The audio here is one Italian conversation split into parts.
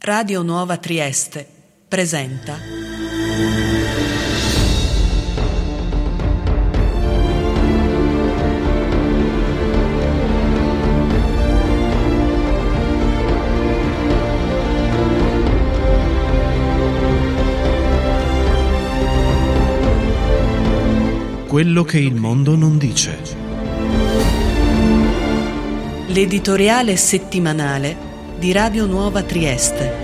Radio Nuova Trieste presenta Quello che il mondo non dice. L'editoriale settimanale di Radio Nuova Trieste.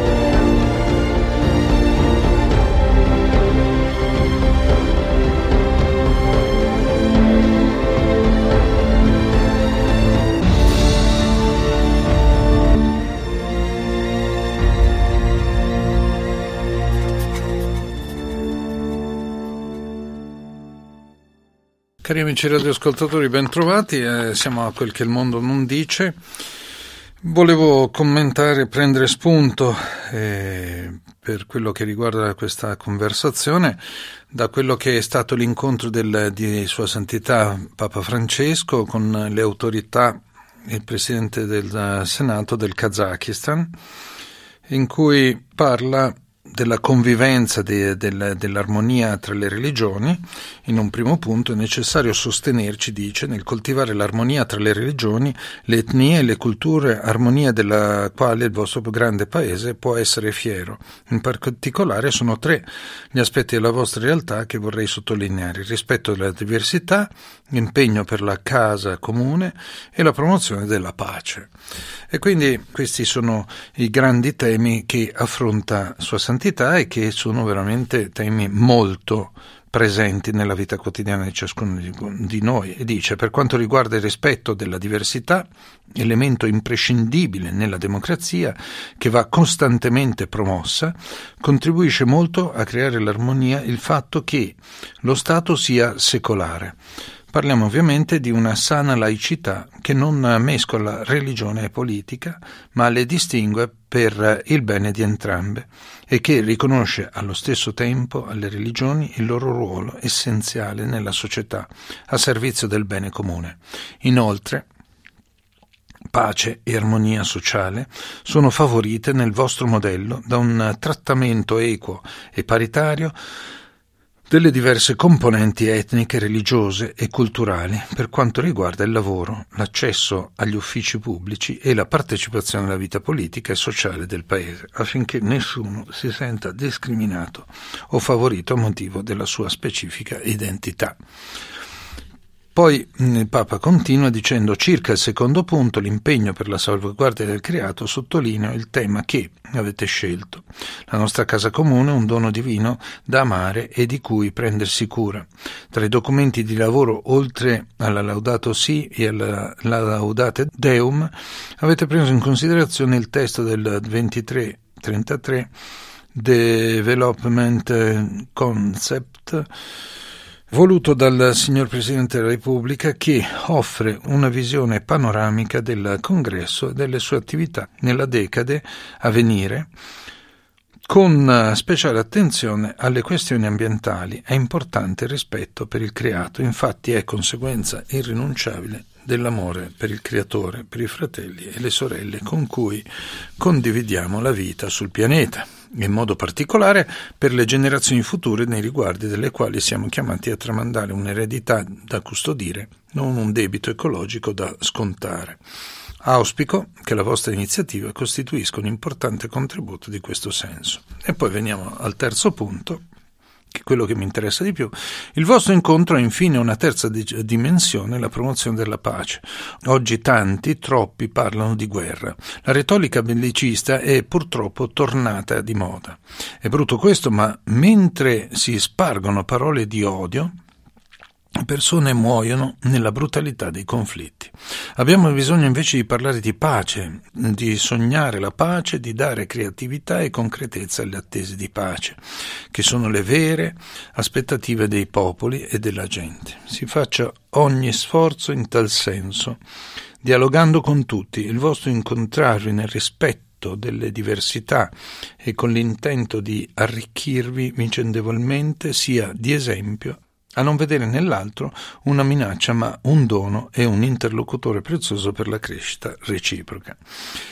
Cari amici radioascoltatori, ben trovati, siamo a quel che il mondo non dice. Volevo commentare, prendere spunto per quello che riguarda questa conversazione da quello che è stato l'incontro di Sua Santità Papa Francesco con le autorità, il Presidente del Senato del Kazakistan, in cui parla della convivenza, dell'armonia tra le religioni. In un primo punto è necessario sostenerci, dice, nel coltivare l'armonia tra le religioni, le etnie e le culture, armonia della quale il vostro grande paese può essere fiero. In particolare sono tre gli aspetti della vostra realtà che vorrei sottolineare: il rispetto della diversità, l'impegno per la casa comune e la promozione della pace. E quindi questi sono i grandi temi che affronta Sua Santità e che sono veramente temi molto presenti nella vita quotidiana di ciascuno di noi. E dice: per quanto riguarda il rispetto della diversità, elemento imprescindibile nella democrazia che va costantemente promossa, contribuisce molto a creare l'armonia il fatto che lo Stato sia secolare. Parliamo ovviamente di una sana laicità che non mescola religione e politica, ma le distingue per il bene di entrambe e che riconosce allo stesso tempo alle religioni il loro ruolo essenziale nella società, a servizio del bene comune. Inoltre, pace e armonia sociale sono favorite nel vostro modello da un trattamento equo e paritario delle diverse componenti etniche, religiose e culturali per quanto riguarda il lavoro, l'accesso agli uffici pubblici e la partecipazione alla vita politica e sociale del Paese, affinché nessuno si senta discriminato o favorito a motivo della sua specifica identità. Poi il Papa continua dicendo: circa il secondo punto, l'impegno per la salvaguardia del creato, sottolineo il tema che avete scelto. La nostra casa comune è un dono divino da amare e di cui prendersi cura. Tra i documenti di lavoro, oltre alla Laudato Si e alla Laudate Deum, avete preso in considerazione il testo del 2333 Development Concept, voluto dal signor Presidente della Repubblica, che offre una visione panoramica del Congresso e delle sue attività nella decade a venire, con speciale attenzione alle questioni ambientali e importante rispetto per il creato. Infatti è conseguenza irrinunciabile dell'amore per il Creatore, per i fratelli e le sorelle con cui condividiamo la vita sul pianeta, in modo particolare per le generazioni future nei riguardi delle quali siamo chiamati a tramandare un'eredità da custodire, non un debito ecologico da scontare. Auspico che la vostra iniziativa costituisca un importante contributo di questo senso. E poi veniamo al terzo punto, che è quello che mi interessa di più. Il vostro incontro ha infine una terza dimensione, la promozione della pace. Oggi tanti, troppi, parlano di guerra. La retorica bellicista è purtroppo tornata di moda. È brutto questo, ma mentre si spargono parole di odio, persone muoiono nella brutalità dei conflitti. Abbiamo bisogno invece di parlare di pace, di sognare la pace, di dare creatività e concretezza alle attese di pace, che sono le vere aspettative dei popoli e della gente. Si faccia ogni sforzo in tal senso, dialogando con tutti. Il vostro incontrarvi nel rispetto delle diversità e con l'intento di arricchirvi vicendevolmente sia di esempio a non vedere nell'altro una minaccia ma un dono e un interlocutore prezioso per la crescita reciproca.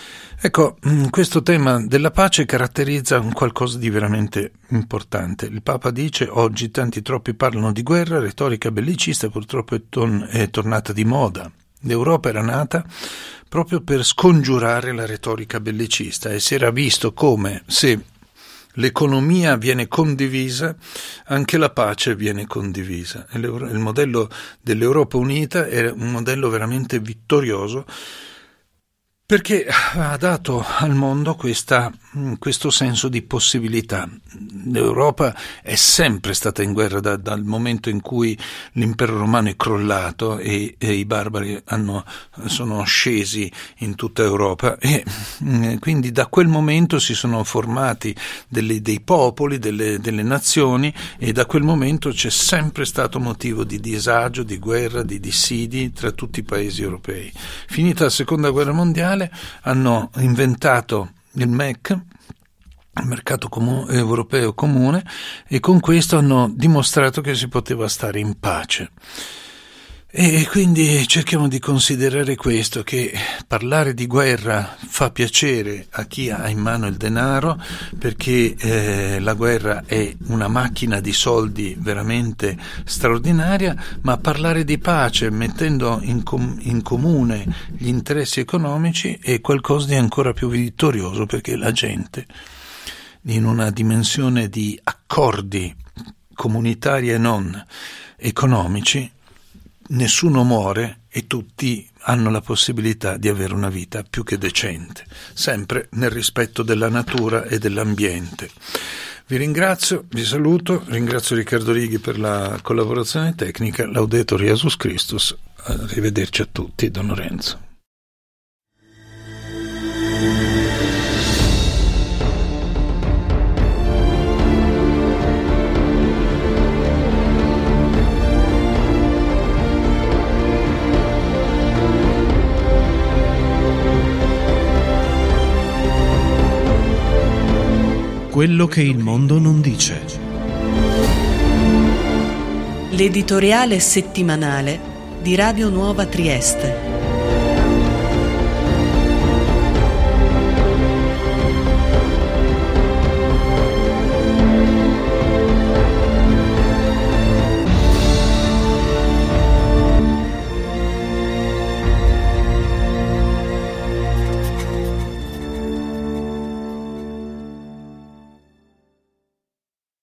Ecco, questo tema della pace caratterizza un qualcosa di veramente importante. Il Papa dice: oggi troppi parlano di guerra, retorica bellicista purtroppo è tornata di moda. L'Europa era nata proprio per scongiurare la retorica bellicista e si era visto come se l'economia viene condivisa, anche la pace viene condivisa. Il modello dell'Europa unita era un modello veramente vittorioso, perché ha dato al mondo questo senso di possibilità. L'Europa è sempre stata in guerra dal momento in cui l'impero romano è crollato e i barbari sono scesi in tutta Europa, e quindi da quel momento si sono formati dei popoli, delle nazioni, e da quel momento c'è sempre stato motivo di disagio, di guerra, di dissidi tra tutti i paesi europei. Finita la seconda guerra mondiale hanno inventato il MEC, il mercato europeo comune, e con questo hanno dimostrato che si poteva stare in pace. E quindi cerchiamo di considerare questo, che parlare di guerra fa piacere a chi ha in mano il denaro, perché la guerra è una macchina di soldi veramente straordinaria, ma parlare di pace mettendo in comune gli interessi economici è qualcosa di ancora più vittorioso, perché la gente, in una dimensione di accordi comunitari e non economici, nessuno muore e tutti hanno la possibilità di avere una vita più che decente, sempre nel rispetto della natura e dell'ambiente. Vi ringrazio, vi saluto, ringrazio Riccardo Righi per la collaborazione tecnica. Laudetur Jesus Christus, arrivederci a tutti, Don Lorenzo. Quello che il mondo non dice. L'editoriale settimanale di Radio Nuova Trieste.